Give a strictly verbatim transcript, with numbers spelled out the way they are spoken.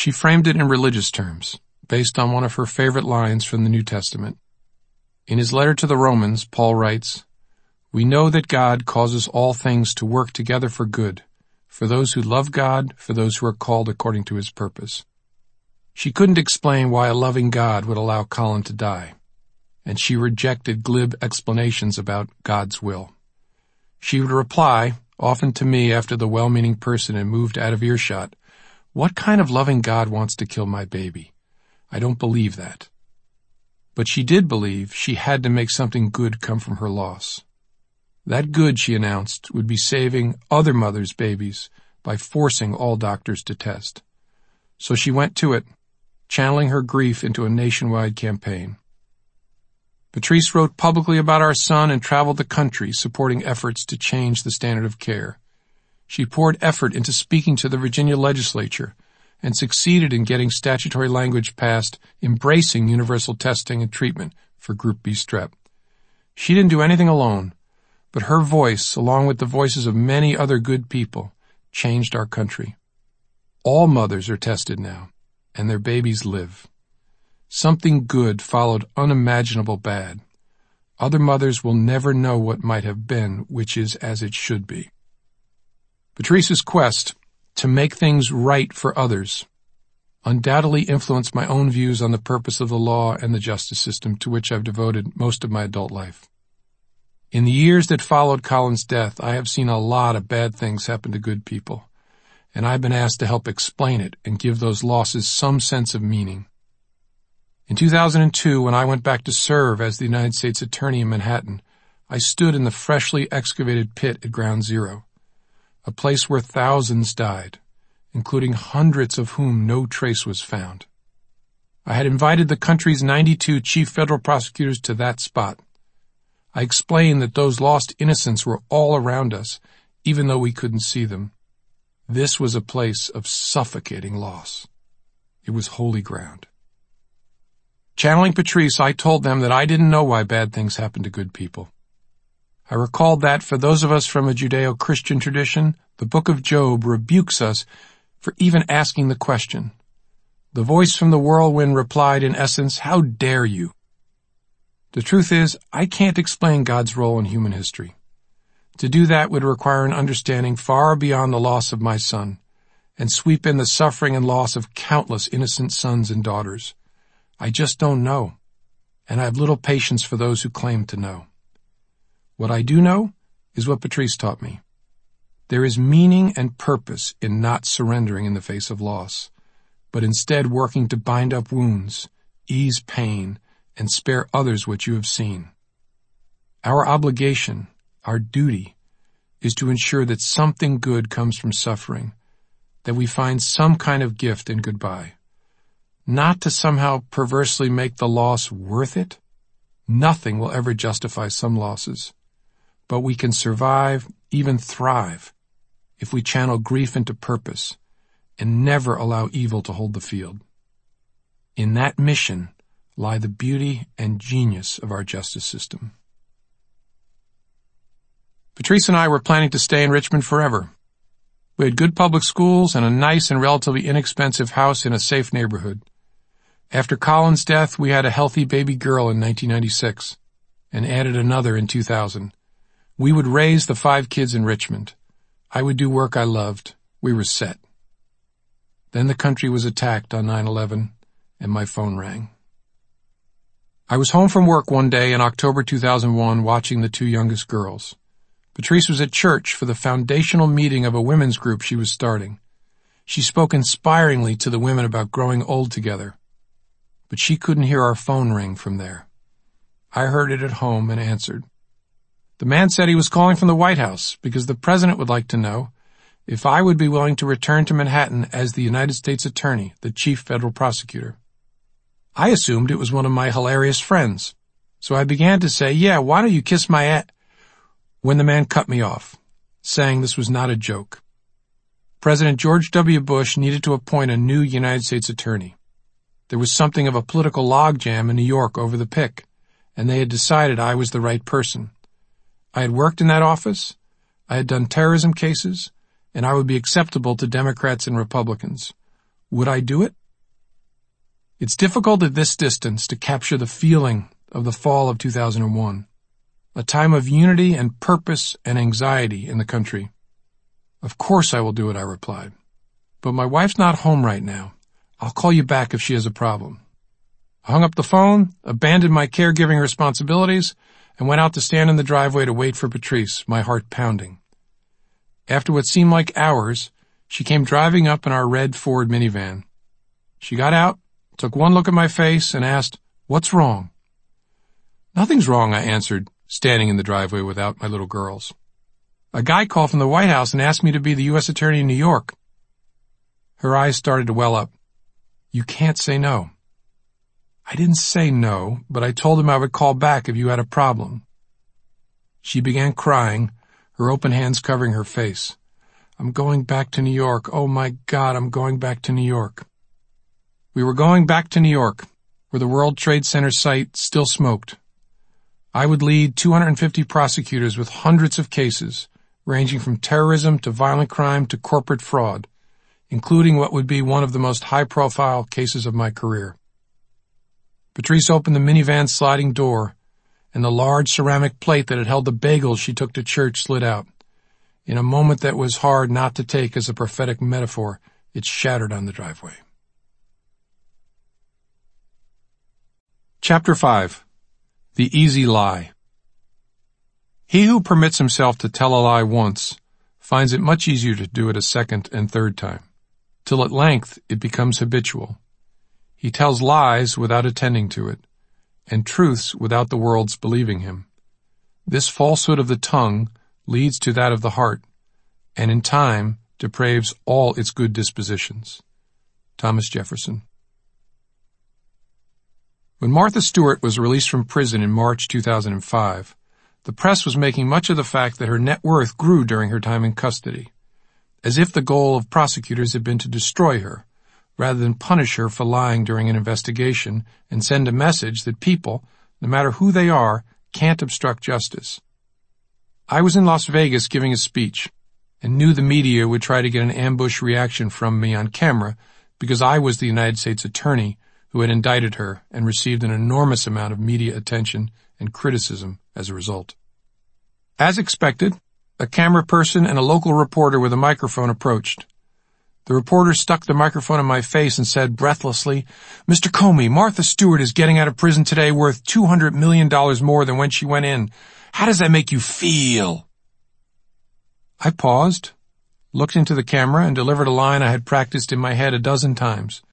She framed it in religious terms, based on one of her favorite lines from the New Testament. In his letter to the Romans, Paul writes, "We know that God causes all things to work together for good, for those who love God, for those who are called according to his purpose." She couldn't explain why a loving God would allow Colin to die, and she rejected glib explanations about God's will. She would reply, often to me after the well-meaning person had moved out of earshot, "What kind of loving God wants to kill my baby? I don't believe that." But she did believe she had to make something good come from her loss. That good, she announced, would be saving other mothers' babies by forcing all doctors to test. So she went to it, channeling her grief into a nationwide campaign. Patrice wrote publicly about our son and traveled the country supporting efforts to change the standard of care. She poured effort into speaking to the Virginia legislature and succeeded in getting statutory language passed embracing universal testing and treatment for Group B strep. She didn't do anything alone, but her voice, along with the voices of many other good people, changed our country. All mothers are tested now, and their babies live. Something good followed unimaginable bad. Other mothers will never know what might have been, which is as it should be. Patrice's quest to make things right for others undoubtedly influenced my own views on the purpose of the law and the justice system, to which I've devoted most of my adult life. In the years that followed Colin's death, I have seen a lot of bad things happen to good people, and I've been asked to help explain it and give those losses some sense of meaning. In two thousand two, when I went back to serve as the United States Attorney in Manhattan, I stood in the freshly excavated pit at Ground Zero, a place where thousands died, including hundreds of whom no trace was found. I had invited the country's ninety-two chief federal prosecutors to that spot. I explained that those lost innocents were all around us, even though we couldn't see them. This was a place of suffocating loss. It was holy ground. Channeling Patrice, I told them that I didn't know why bad things happen to good people. I recalled that for those of us from a Judeo-Christian tradition, the book of Job rebukes us for even asking the question. The voice from the whirlwind replied in essence, "How dare you?" The truth is, I can't explain God's role in human history. To do that would require an understanding far beyond the loss of my son, and sweep in the suffering and loss of countless innocent sons and daughters. I just don't know, and I have little patience for those who claim to know. What I do know is what Patrice taught me. There is meaning and purpose in not surrendering in the face of loss, but instead working to bind up wounds, ease pain, and spare others what you have seen. Our obligation, our duty, is to ensure that something good comes from suffering, that we find some kind of gift in goodbye. Not to somehow perversely make the loss worth it. Nothing will ever justify some losses. But we can survive, even thrive, if we channel grief into purpose and never allow evil to hold the field. In that mission lie the beauty and genius of our justice system. Patrice and I were planning to stay in Richmond forever. We had good public schools and a nice and relatively inexpensive house in a safe neighborhood. After Colin's death, we had a healthy baby girl in nineteen ninety-six and added another in two thousand. We would raise the five kids in Richmond. I would do work I loved. We were set. Then the country was attacked on nine eleven, and my phone rang. I was home from work one day in October two thousand one watching the two youngest girls. Patrice was at church for the foundational meeting of a women's group she was starting. She spoke inspiringly to the women about growing old together. But she couldn't hear our phone ring from there. I heard it at home and answered. The man said he was calling from the White House because the president would like to know if I would be willing to return to Manhattan as the United States Attorney, the chief federal prosecutor. I assumed it was one of my hilarious friends, so I began to say, "Yeah, why don't you kiss my a—" when the man cut me off, saying this was not a joke. President George W. Bush needed to appoint a new United States Attorney. There was something of a political logjam in New York over the pick, and they had decided I was the right person. I had worked in that office, I had done terrorism cases, and I would be acceptable to Democrats and Republicans. Would I do it? It's difficult at this distance to capture the feeling of the fall of two thousand one, a time of unity and purpose and anxiety in the country. Of course I will do it, I replied. But my wife's not home right now. I'll call you back if she has a problem. I hung up the phone, abandoned my caregiving responsibilities, and went out to stand in the driveway to wait for Patrice, my heart pounding. After what seemed like hours, she came driving up in our red Ford minivan. She got out, took one look at my face, and asked, "What's wrong?" "Nothing's wrong," I answered, standing in the driveway without my little girls. "A guy called from the White House and asked me to be the U S Attorney in New York." Her eyes started to well up. "You can't say no." "I didn't say no, but I told him I would call back if you had a problem." She began crying, her open hands covering her face. "I'm going back to New York. Oh, my God, I'm going back to New York." We were going back to New York, where the World Trade Center site still smoked. I would lead two hundred fifty prosecutors with hundreds of cases, ranging from terrorism to violent crime to corporate fraud, including what would be one of the most high-profile cases of my career. Patrice opened the minivan's sliding door, and the large ceramic plate that had held the bagels she took to church slid out. In a moment that was hard not to take as a prophetic metaphor, it shattered on the driveway. Chapter five. The Easy Lie. He who permits himself to tell a lie once finds it much easier to do it a second and third time, till at length it becomes habitual. He tells lies without attending to it, and truths without the world's believing him. This falsehood of the tongue leads to that of the heart, and in time depraves all its good dispositions. Thomas Jefferson. When Martha Stewart was released from prison in March two thousand five, the press was making much of the fact that her net worth grew during her time in custody, as if the goal of prosecutors had been to destroy her, rather than punish her for lying during an investigation and send a message that people, no matter who they are, can't obstruct justice. I was in Las Vegas giving a speech, and knew the media would try to get an ambush reaction from me on camera because I was the United States Attorney who had indicted her and received an enormous amount of media attention and criticism as a result. As expected, a camera person and a local reporter with a microphone approached. The reporter stuck the microphone in my face and said breathlessly, "Mister Comey, Martha Stewart is getting out of prison today worth two hundred million dollars more than when she went in. How does that make you feel?" I paused, looked into the camera, and delivered a line I had practiced in my head a dozen times.